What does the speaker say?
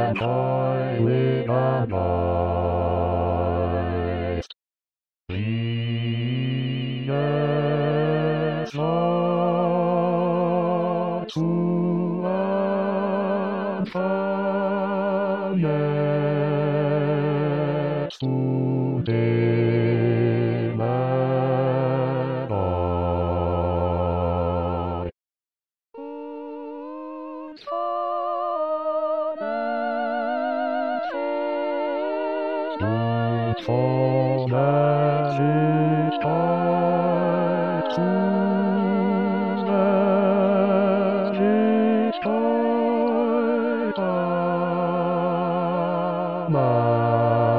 and highly analyzed. Leaders are to and finance to dim and I. Stood for magic tide to magic tide.